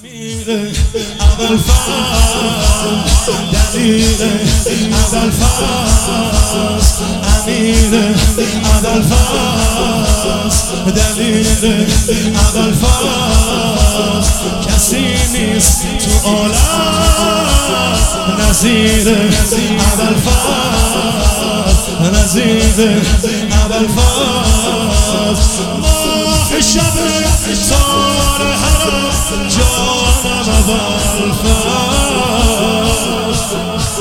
اول فصل دلیل اول فصل امیر اول فصل دلیل اول فصل کسی نیست تو عالم نظیر اول فصل نظیر اول فصل ماه شب تار حرم جانم اول فصل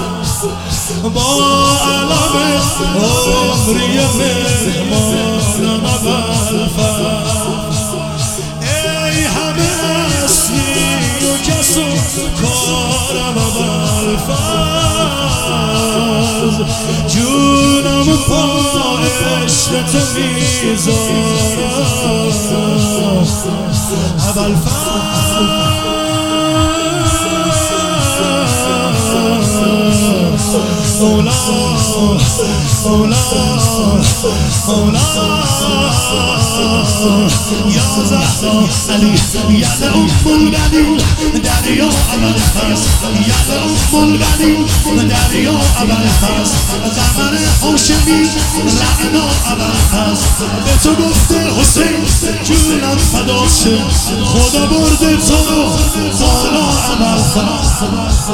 با علم عمری مهمانم اول فصل ای همه اسمی و کس و کارم اول فصل جونم پا عشق تو میذارم اول فصل مولا مولا مولا یا زهرا علی یاد البنین دریا اول فصل یاد البنین دریا اول فصل قمر هاشمی رعنا اول فصل به تو گفته حسین جونم فدا شه خدا برده تو رو بالا اول فصل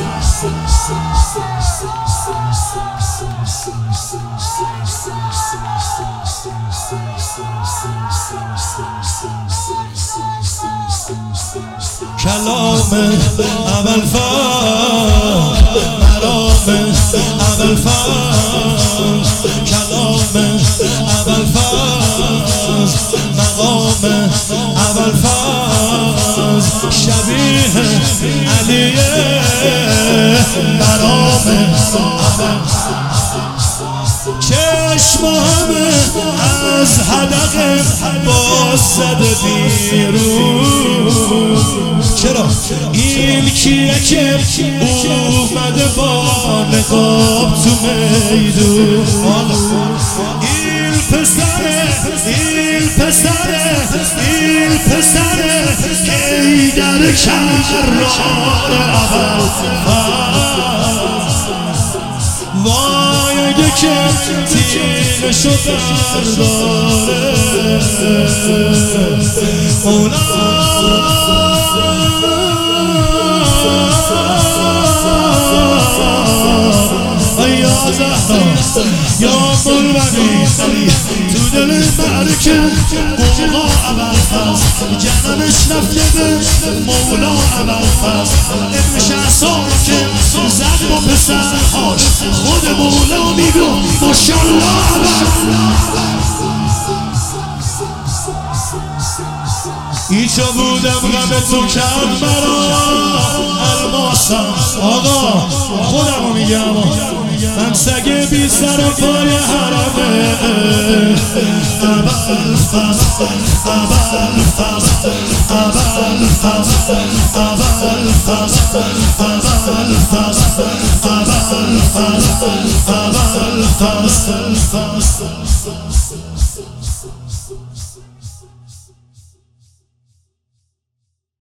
کلام اول فصل مرام اول فصل کلام اول فصل مقام اول فصل شبیه علیه مرام اول چشم همه از حدقه باز زده بیرون چرا؟ این کیه که اومده با نقاب تو میدون این پسره این پسره این پسره ای در کرار اول وای اگه که تیغشو برداره یا زهرا یا قربانی تو دل معرکه قوقا اول فصل جنمش رفته به مولا اول فصل ابن شهسار که زد با پسرهاش خود مولا میگو ماشاءالله اول ایچا بودم غم تو کرد برا الماسم آقا خودمو میگم من سگ بی سر و پای حرمه اول فصل اول فصل اول فصل اول فصل اول فصل اول فصل اول فصل